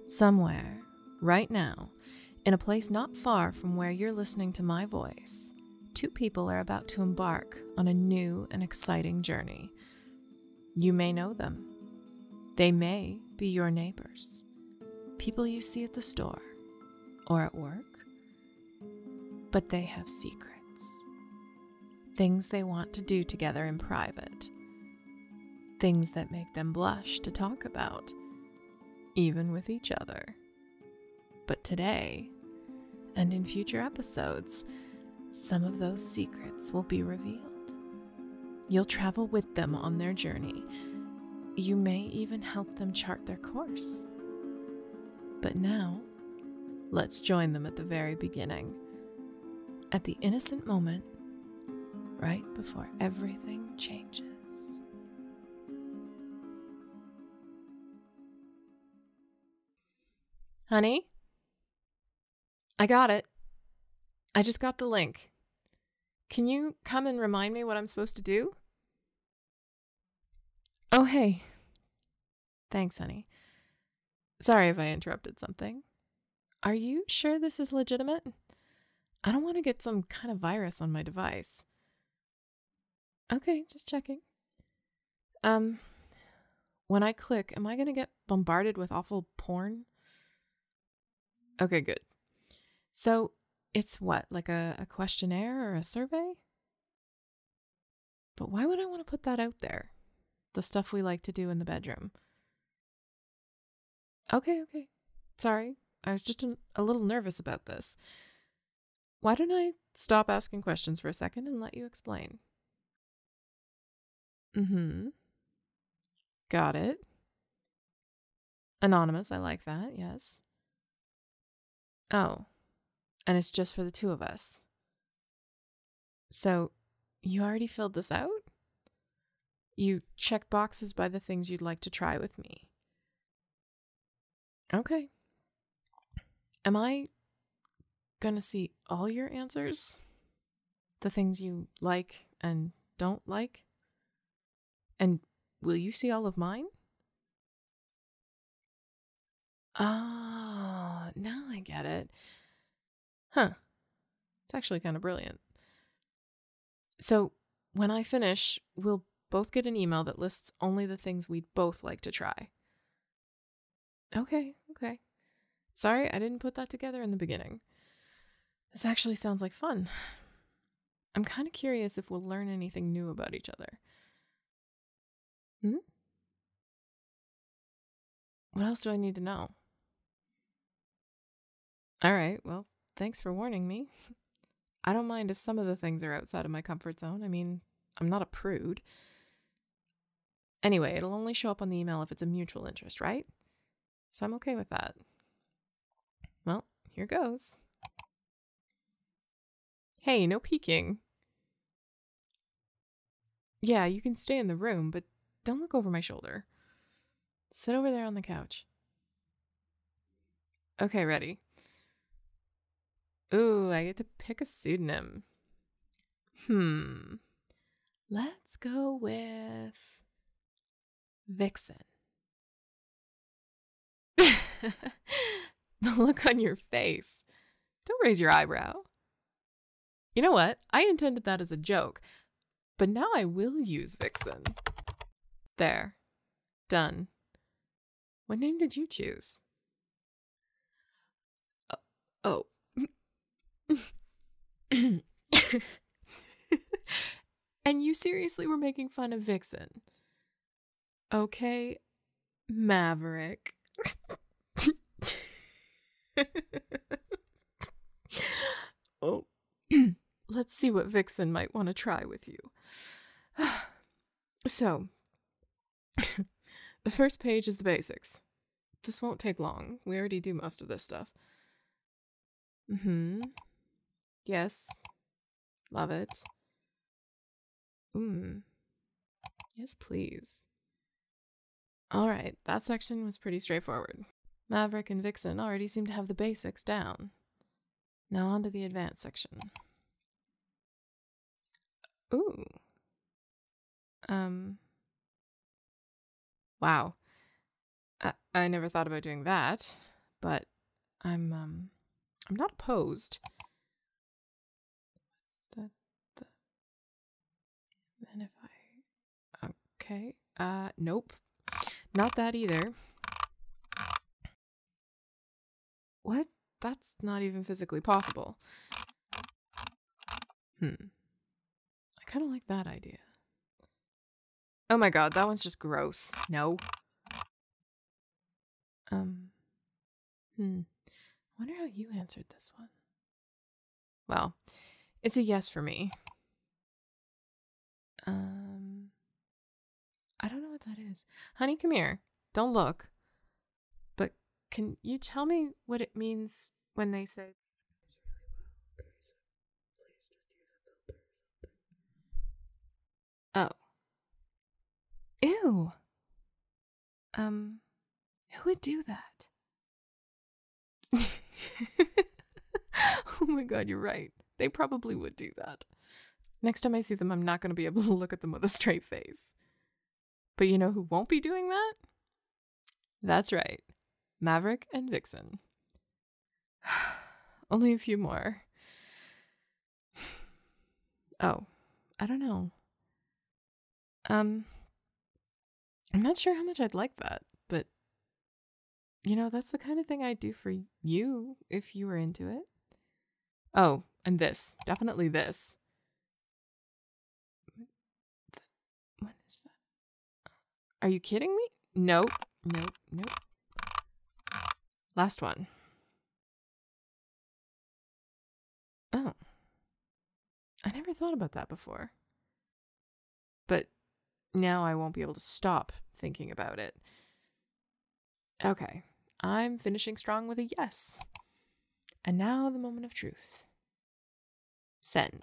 Somewhere, right now, in a place not far from where you're listening to my voice, two people are about to embark on a new and exciting journey. You may know them. They may be your neighbors, people you see at the store or at work, but they have secrets. Things they want to do together in private. Things that make them blush to talk about, even with each other. But today, and in future episodes, some of those secrets will be revealed. You'll travel with them on their journey. You may even help them chart their course. But now, let's join them at the very beginning, at the innocent moment, right before everything changes. Honey? I got it. I just got the link. Can you come and remind me what I'm supposed to do? Oh, hey. Thanks, honey. Sorry if I interrupted something. Are you sure this is legitimate? I don't want to get some kind of virus on my device. Okay, just checking. When I click, am I going to get bombarded with awful porn? Okay, good. So, it's what, like a questionnaire or a survey? But why would I want to put that out there? The stuff we like to do in the bedroom. Okay. Sorry, I was just a little nervous about this. Why don't I stop asking questions for a second and let you explain? Got it. Anonymous, I like that, yes. Oh, and it's just for the two of us. So, you already filled this out? You check boxes by the things you'd like to try with me. Okay. Am I gonna see all your answers? The things you like and don't like? And will you see all of mine? Oh, now I get it. Huh. It's actually kind of brilliant. So, when I finish, we'll both get an email that lists only the things we'd both like to try. Okay. Sorry, I didn't put that together in the beginning. This actually sounds like fun. I'm kind of curious if we'll learn anything new about each other. What else do I need to know? All right, well, thanks for warning me. I don't mind if some of the things are outside of my comfort zone. I mean, I'm not a prude. Anyway, it'll only show up on the email if it's a mutual interest, right? So I'm okay with that. Well, here goes. Hey, no peeking. Yeah, you can stay in the room, but don't look over my shoulder. Sit over there on the couch. Okay, ready. Ooh, I get to pick a pseudonym. Let's go with Vixen. The look on your face. Don't raise your eyebrow. You know what? I intended that as a joke, but now I will use Vixen. There. Done. What name did you choose? Oh. And you seriously were making fun of Vixen? Okay, Maverick. Oh. Let's see what Vixen might want to try with you. So, the first page is the basics. This won't take long. We already do most of this stuff. Yes. Love it. Yes, please. Alright, that section was pretty straightforward. Maverick and Vixen already seem to have the basics down. Now on to the advanced section. Ooh. Wow. I never thought about doing that. but I'm not opposed. What's that? Then if I... Okay. Nope. Not that either. What? That's not even physically possible. I kind of like that idea. Oh my god, that one's just gross. No. Wonder how you answered this one. Well, it's a yes for me. I don't know what that is. Honey, come here. Don't look. But can you tell me what it means when they say... Oh. Ew. Who would do that? Oh my god, you're right. They probably would do that. Next time I see them, I'm not going to be able to look at them with a straight face. But you know who won't be doing that? That's right. Maverick and Vixen. Only a few more. Oh, I don't know. I'm not sure how much I'd like that, but you know, that's the kind of thing I'd do for you if you were into it. Oh, and this. Definitely this. What is that? Are you kidding me? Nope. Last one. Oh. I never thought about that before. But now I won't be able to stop thinking about it. Okay. I'm finishing strong with a yes. And now the moment of truth. Send.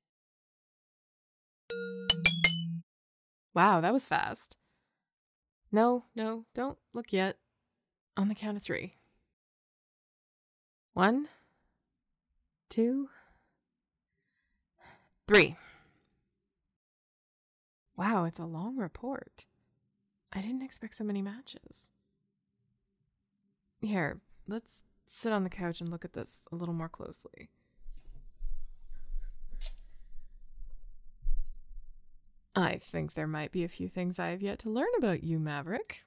Wow, that was fast. No, don't look yet. On the count of 3. 1, 2, 3. Wow, it's a long report. I didn't expect so many matches. Here, let's sit on the couch and look at this a little more closely. I think there might be a few things I have yet to learn about you, Maverick.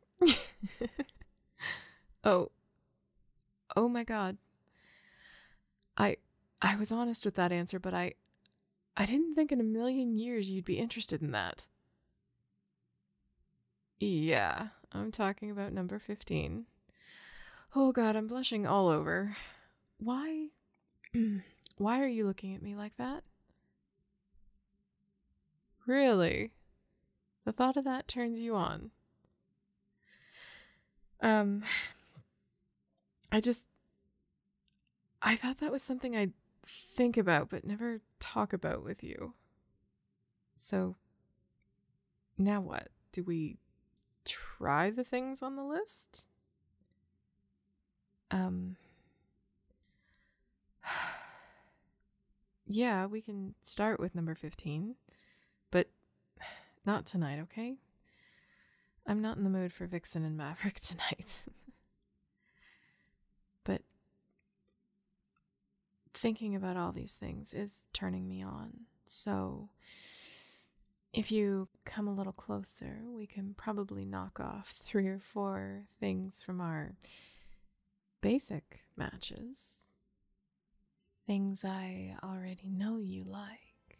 Oh my god. I was honest with that answer, but I didn't think in a million years you'd be interested in that. Yeah, I'm talking about number 15. Oh god, I'm blushing all over. Why are you looking at me like that? Really? The thought of that turns you on. I thought that was something I'd think about but never talk about with you. So, now what? Do we try the things on the list? Yeah, we can start with number 15, but not tonight, okay? I'm not in the mood for Vixen and Maverick tonight. But thinking about all these things is turning me on. So if you come a little closer, we can probably knock off 3 or 4 things from our basic matches. Things I already know you like.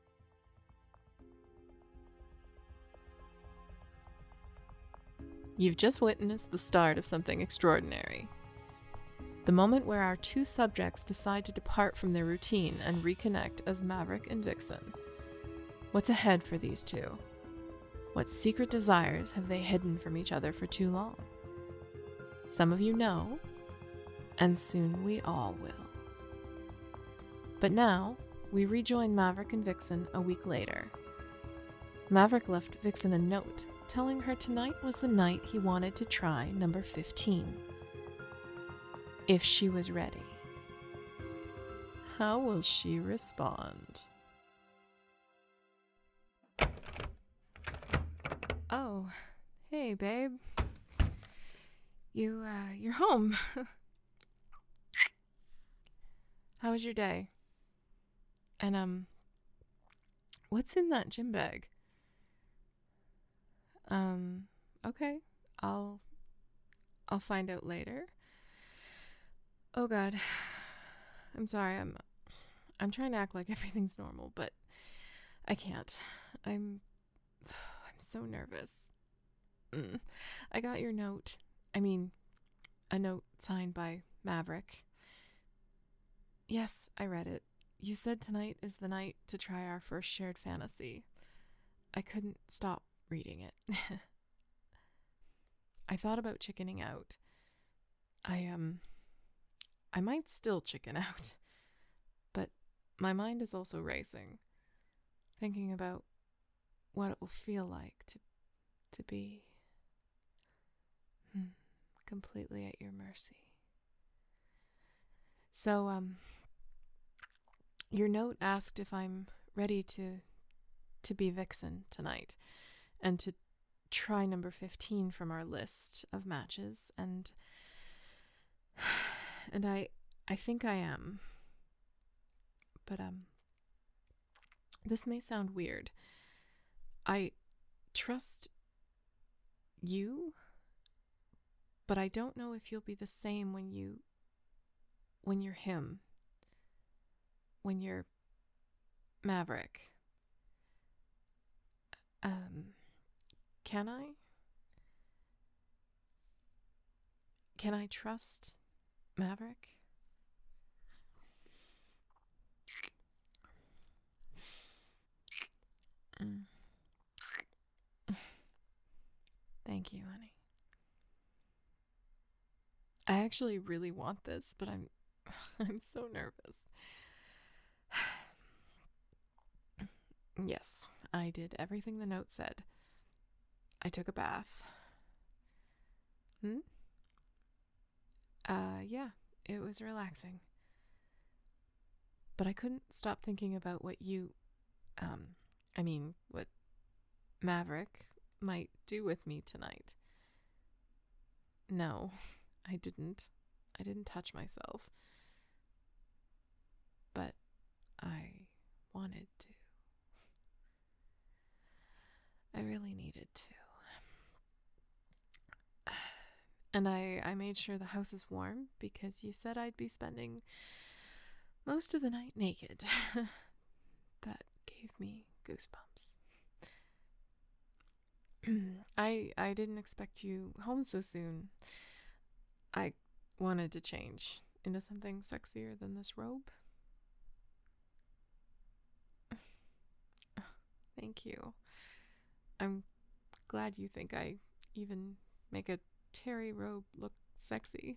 You've just witnessed the start of something extraordinary. The moment where our 2 subjects decide to depart from their routine and reconnect as Maverick and Vixen. What's ahead for these 2? What secret desires have they hidden from each other for too long? Some of you know, and soon we all will. But now, we rejoin Maverick and Vixen a week later. Maverick left Vixen a note telling her tonight was the night he wanted to try number 15. If she was ready. How will she respond? Oh, hey babe. You're home. How was your day? And what's in that gym bag? Okay. I'll find out later. Oh God. I'm sorry. I'm trying to act like everything's normal, but I can't. I'm so nervous. I got your note. I mean, a note signed by Maverick. Yes, I read it. You said tonight is the night to try our first shared fantasy. I couldn't stop reading it. I thought about chickening out. I might still chicken out, but my mind is also racing, thinking about what it will feel like to be completely at your mercy. So, your note asked if I'm ready to be Vixen tonight, and to try number 15 from our list of matches, and I think I am. But this may sound weird. I trust you, but I don't know if you'll be the same when you're him. When you're Maverick. Can I? Can I trust Maverick? Thank you, honey. I actually really want this, but I'm so nervous. Yes, I did everything the note said. I took a bath. Yeah, it was relaxing. But I couldn't stop thinking about what what Maverick might do with me tonight. No, I didn't. I didn't touch myself. But I wanted to. I really needed to. And I made sure the house is warm because you said I'd be spending most of the night naked. That gave me goosebumps. I didn't expect you home so soon. I wanted to change into something sexier than this robe. Thank you. I'm glad you think I even make a terry robe look sexy.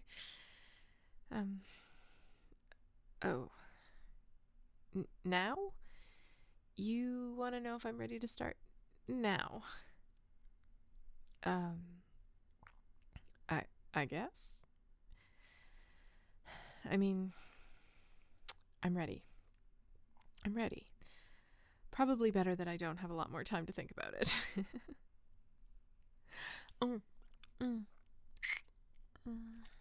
Now? You want to know if I'm ready to start now? I guess. I mean, I'm ready. I'm ready. Probably better that I don't have a lot more time to think about it. mm, mm, mm.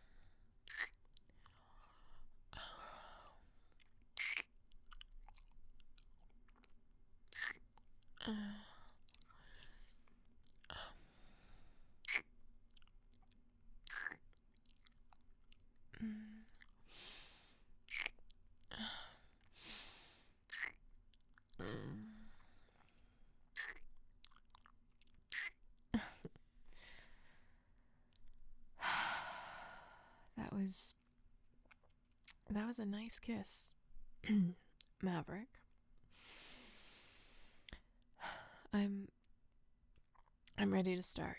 That was a nice kiss, Maverick. I'm ready to start.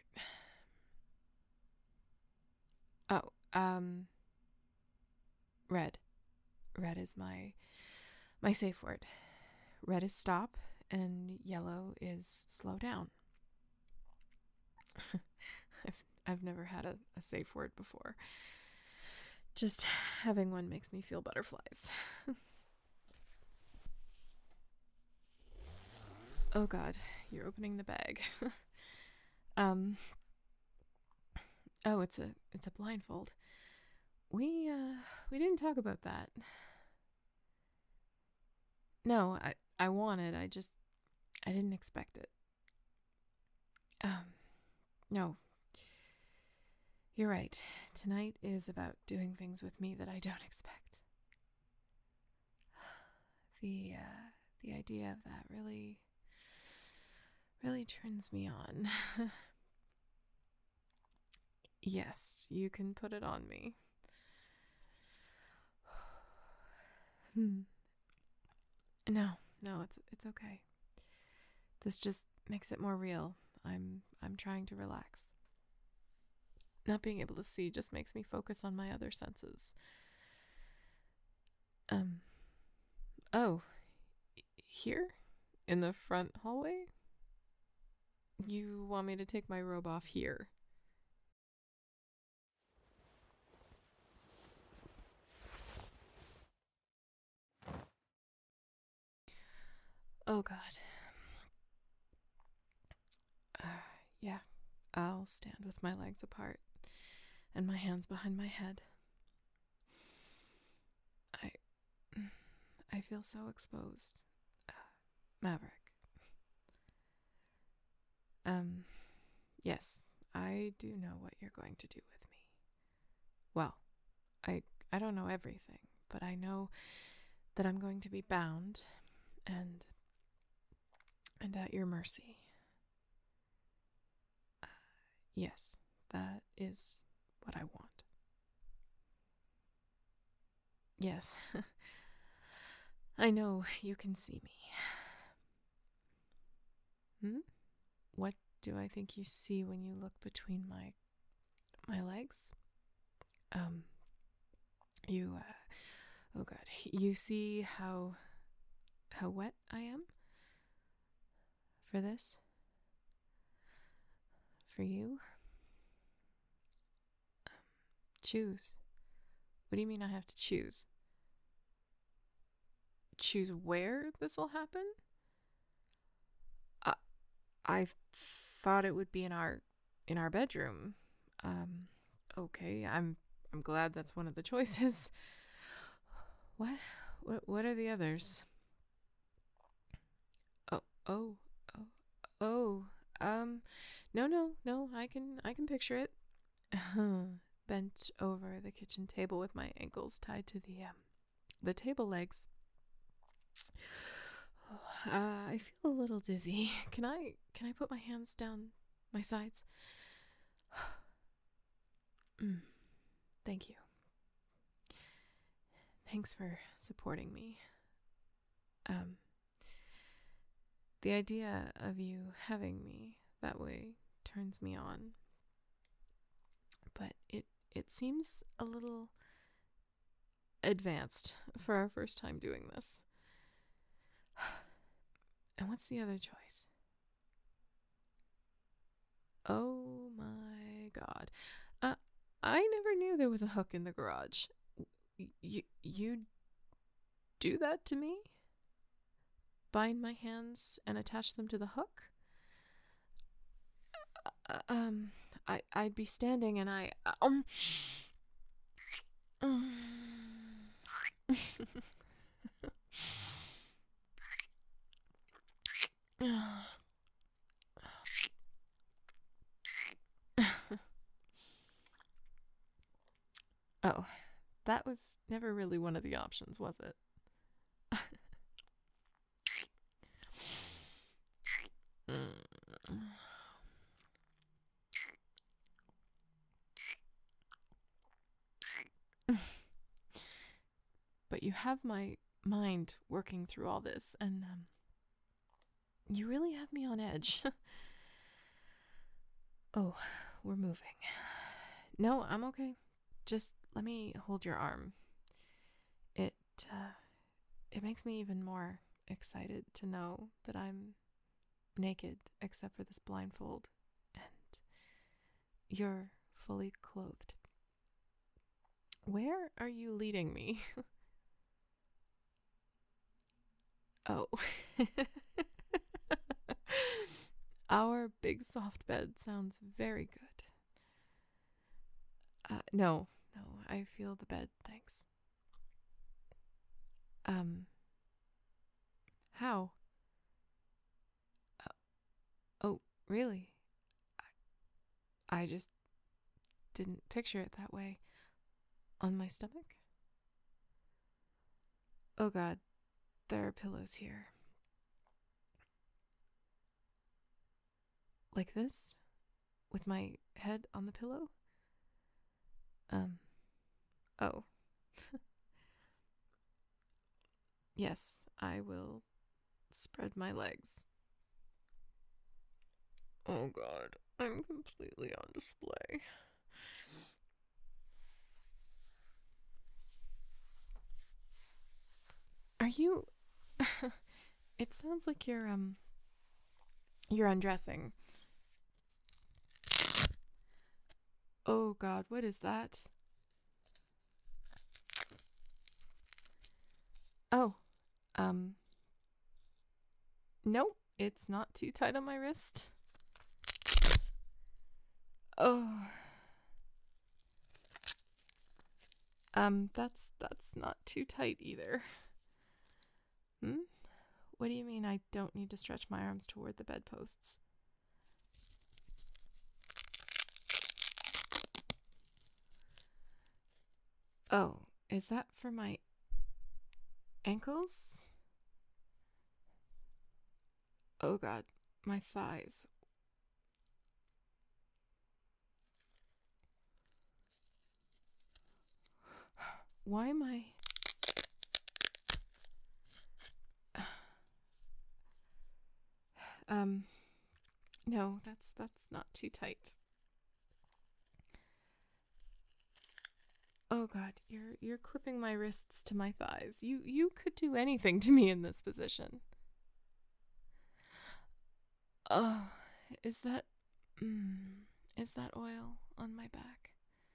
Oh, red. Red is my safe word. Red is stop, and yellow is slow down. I've never had a safe word before. Just having one makes me feel butterflies. Oh God, you're opening the bag. Oh, it's a blindfold. We didn't talk about that. No, I want it. I didn't expect it. No, you're right. Tonight is about doing things with me that I don't expect. The idea of that really turns me on. Yes, you can put it on me. No, it's okay. This just makes it more real. I'm trying to relax. Not being able to see just makes me focus on my other senses. Oh, here? In the front hallway? You want me to take my robe off here? Oh, God. Yeah, I'll stand with my legs apart and my hands behind my head. I I feel so exposed. Maverick. Yes, I do know what you're going to do with me. Well, I don't know everything, but I know that I'm going to be bound and at your mercy. Yes, that is what I want. Yes, I know you can see me. What do I think you see when you look between my legs? You oh God, you see how wet I am for this? For you? Choose. What do you mean I have to choose? Choose where this will happen? I thought it would be in our bedroom. Okay, I'm glad that's one of the choices. What? What are the others? Oh, oh, oh, oh. No. I can picture it. Bent over the kitchen table with my ankles tied to the table legs. I feel a little dizzy. Can I put my hands down my sides? Thank you. Thanks for supporting me. The idea of you having me that way turns me on. But it seems a little advanced for our first time doing this. And what's the other choice? Oh my God. I never knew there was a hook in the garage. You do that to me? Bind my hands and attach them to the hook? I'd be standing and Oh, that was never really one of the options, was it? But you have my mind working through all this, and you really have me on edge. Oh, we're moving. No, I'm okay. Just let me hold your arm. It makes me even more excited to know that I'm naked except for this blindfold, and you're fully clothed. Where are you leading me? Oh. Our big soft bed sounds very good. No, I feel the bed, thanks. How? Oh, really? I just didn't picture it that way. On my stomach? Oh God, there are pillows here. Like this? With my head on the pillow? Oh. Yes, I will spread my legs. Oh God, I'm completely on display. Are you... It sounds like you're undressing. Oh God, what is that? Oh, nope, it's not too tight on my wrist. Oh. That's not too tight either. What do you mean I don't need to stretch my arms toward the bedposts? Oh, is that for my ankles? Oh God, my thighs. Why am I... No, that's not too tight. Oh God, you're clipping my wrists to my thighs. You could do anything to me in this position. Oh, is that oil on my back?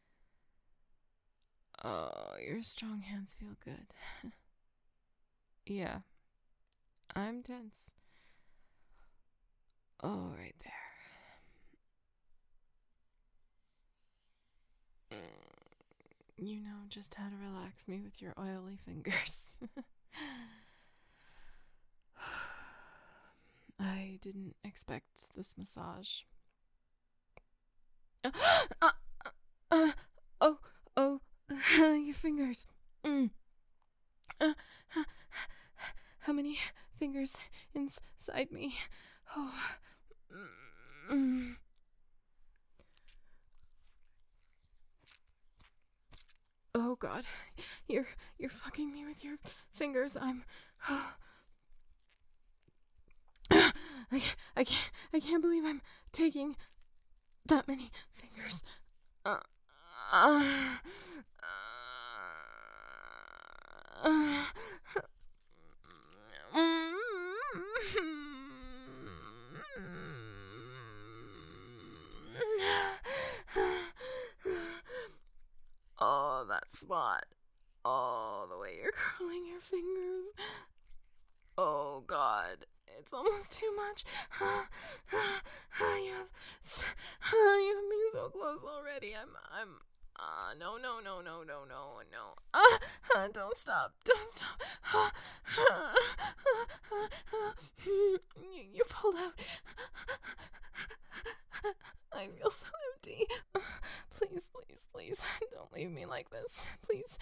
Oh, your strong hands feel good. Yeah, I'm tense. Oh, right there. You know just how to relax me with your oily fingers. I didn't expect this massage. Oh, your fingers. How many fingers inside me? Oh. Oh God, you're fucking me with your fingers. I can't believe I'm taking that many fingers. Oh, that spot. Oh, the way you're curling your fingers. Oh God, it's almost too much. You have me so close already. No. Don't stop. You pulled out. I feel so empty. Please, don't leave me like this. Please.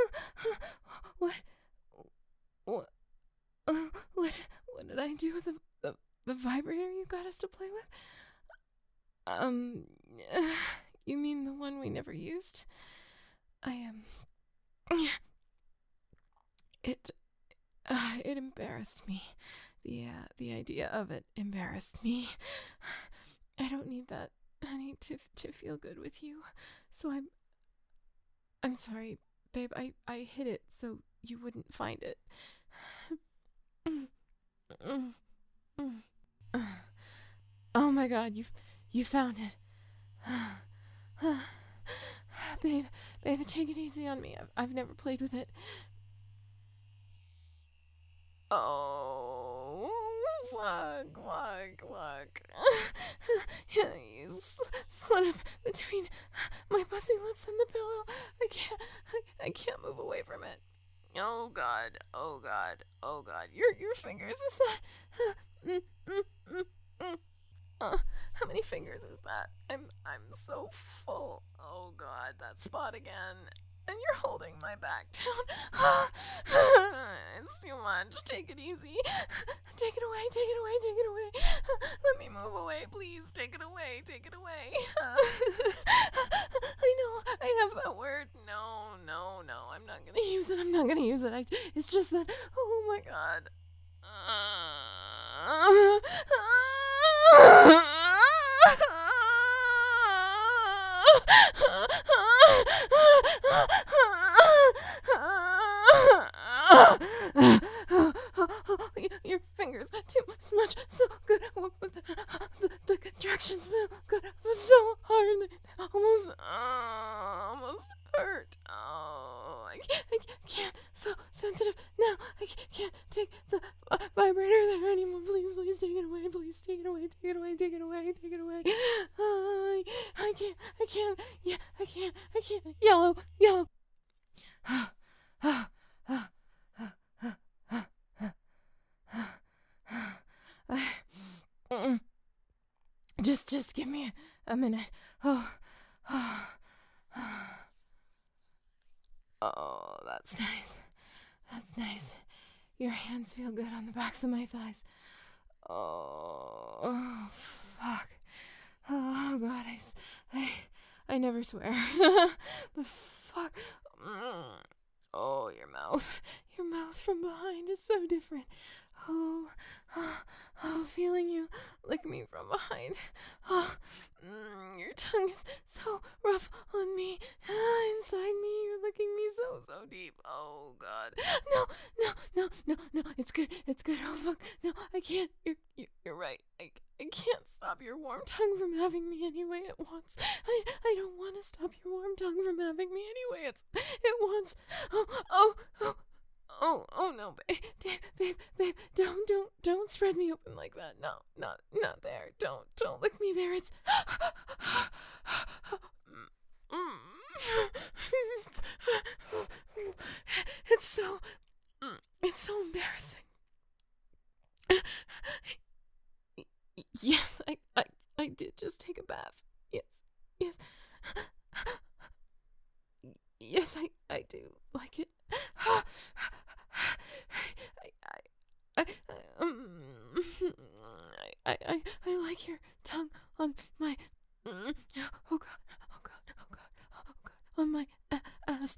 What did I do with the vibrator you got us to play with? You mean the one we never used? It embarrassed me. The idea of it embarrassed me. I don't need that. I need to feel good with you. So I'm sorry, babe. I hid it so you wouldn't find it. Oh my God, you found it. Babe, take it easy on me. I've never played with it. Oh, fuck. You slid up between my pussy lips and the pillow. I can't move away from it. Oh God. Oh God. Oh God. Your fingers is that? Mm, mm, mm, mm. How many fingers is that? I'm so full. Oh God, that spot again. And you're holding my back down. It's too much. Take it easy. Take it away. Take it away. Take it away. Let me move away, please. Take it away. Take it away. I know. I have that word. No, no, no. I'm not gonna use it. I'm not gonna use it. It's just that. Oh my God. Your fingers too much. So good. The contractions feel good. So hard. They almost hurt. Oh, I can't. So sensitive now. I can't take the vibrator there anymore. Please, please take it away. Please take it away. Take it away. Take it away. Take it away. I can't. I can't. Yeah, I can't. I can't. Yellow. Yellow. Just give me a minute. Oh, that's nice. That's nice. Your hands feel good on the backs of my thighs. Oh, fuck. Oh God, I never swear. But fuck. Oh, your mouth from behind is so different. Oh, feeling you lick me from behind. Oh, your tongue is so rough on me. Inside me, you're licking me so deep. Oh God, no, it's good. Oh fuck, no, I can't. You're right. I can't stop your warm tongue from having me any way it wants. I don't want to stop your warm tongue from having me any way it wants. Oh no, babe, don't spread me open like that. No, not there. Don't lick me there. It's it's so embarrassing. Yes, I did just take a bath. Yes. Yes, I do like it. I like your tongue on my oh God, on my ass.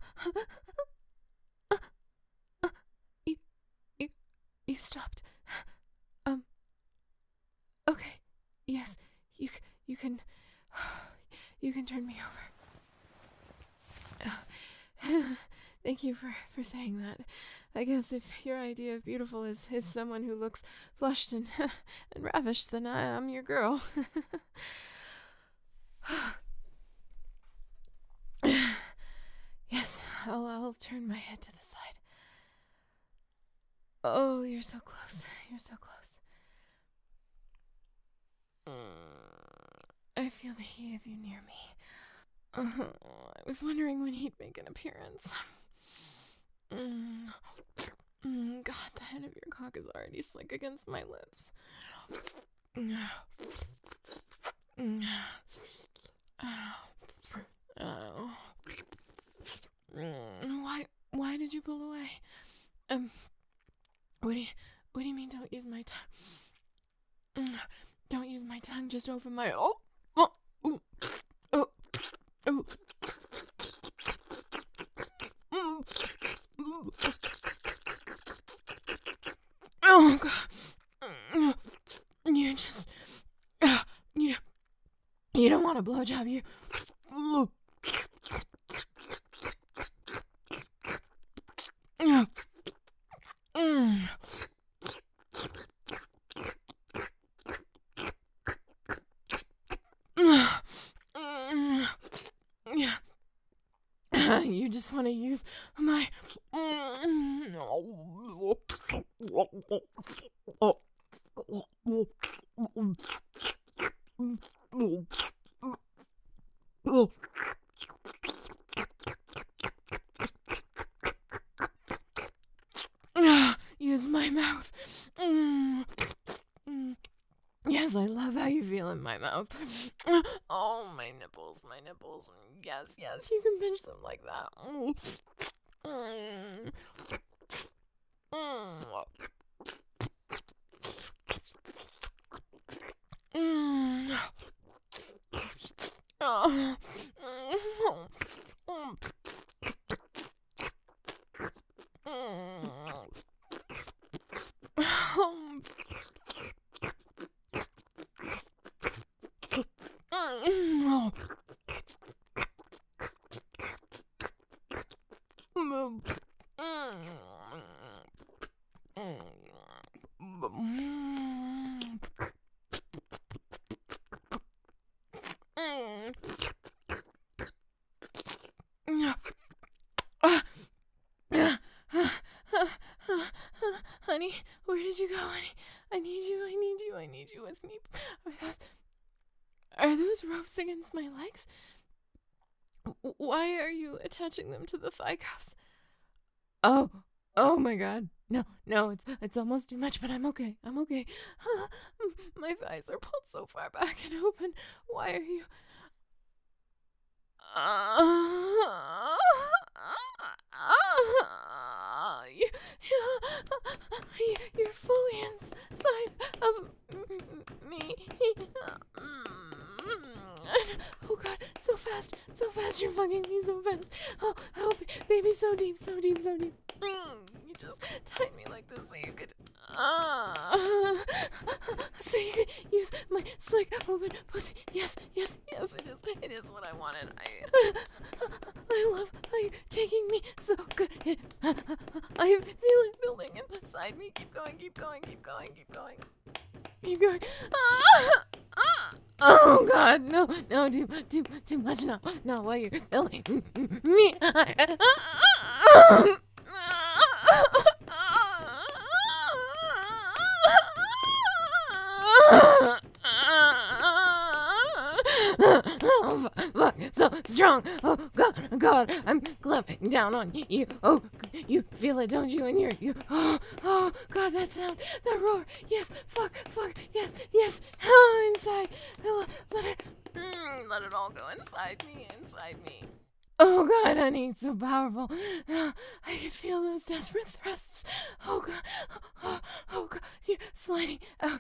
You stopped. Okay. Yes, you can turn me over. Thank you for saying that. I guess if your idea of beautiful is someone who looks flushed and and ravished, then I'm your girl. Yes, I'll turn my head to the side. Oh, you're so close. I feel the heat of you near me. I was wondering when he'd make an appearance. God, the head of your cock is already slick against my lips. Why did you pull away? What do you mean don't use my tongue? Don't use my tongue, just open my Oh God. You just you don't want a blowjob, you you just want to use my mouth. Yes, I love how you feel in my mouth. Oh, my nipples. Yes, you can pinch them like that. Honey, where did you go, honey? I need you with me. Are those ropes against my legs? Why are you attaching them to the thigh cuffs? Oh my God. No, it's almost too much, but I'm okay. My thighs are pulled so far back and open. Why are you... You're fully inside of me. Oh God, so fast, you're fucking me so fast. Oh, baby, so deep. You just tied me like this so you could use my slick open pussy. Yes, it is what I wanted. I love how you're taking me so good. I feel it building inside me. Keep going. Oh God, no, too much. No, while you're filling me. Oh, fuck, so strong. Oh, God, I'm clamping down on you. Oh, you feel it, don't you? And you. Oh, God, that sound, that roar. Yes, fuck, yes. Oh, inside. Let it all go inside me. Oh, God, honey, it's so powerful. I can feel those desperate thrusts. Oh, God, you're sliding out.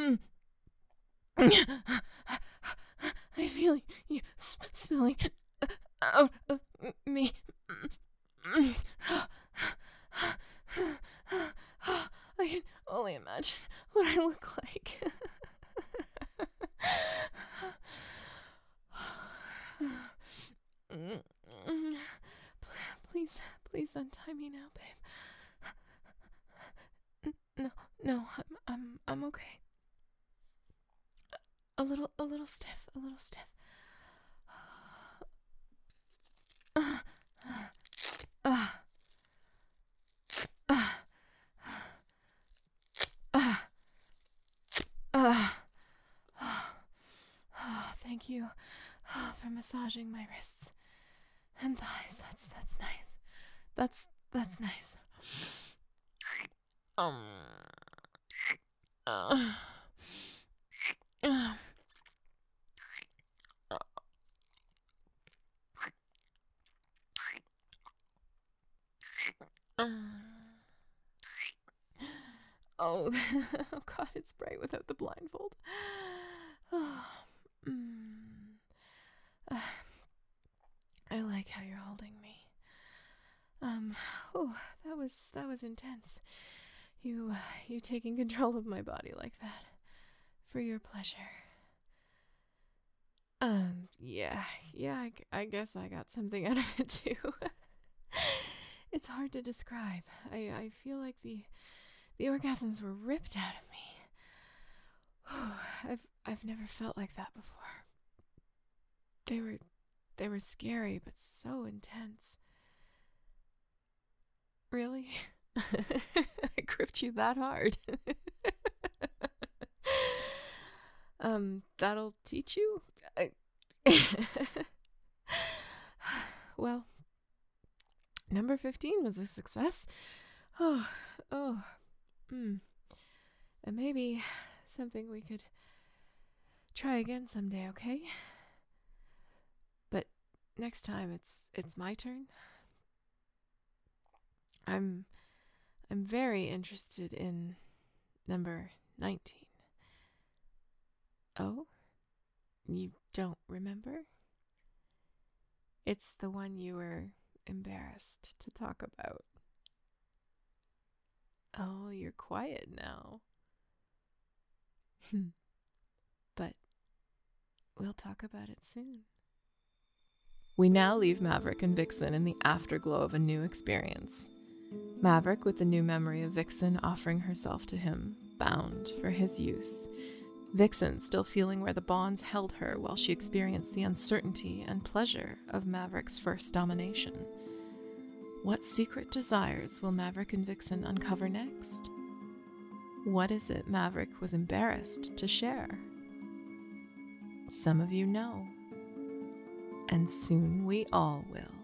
I feel you spilling out of me. I can only imagine what I look like. Please untie me now, babe. No, I'm okay. A little stiff. Thank you for massaging my wrists and thighs. That's nice. That's nice. Oh, God, it's bright without the blindfold. I like how you're holding me. That was intense. You taking control of my body like that for your pleasure. Yeah, I guess I got something out of it too. It's hard to describe. I feel like the orgasms were ripped out of me. I've never felt like that before. They were scary, but so intense. Really? I gripped you that hard. That'll teach you? Well, number 15 was a success. Oh. And maybe something we could try again someday, okay? But next time it's my turn. I'm very interested in number 19. Oh? You don't remember? It's the one you were embarrassed to talk about. Oh, you're quiet now. But we'll talk about it soon. We now leave Maverick and Vixen in the afterglow of a new experience. Maverick with the new memory of Vixen offering herself to him, bound for his use. Vixen still feeling where the bonds held her while she experienced the uncertainty and pleasure of Maverick's first domination. What secret desires will Maverick and Vixen uncover next? What is it Maverick was embarrassed to share? Some of you know, and soon we all will.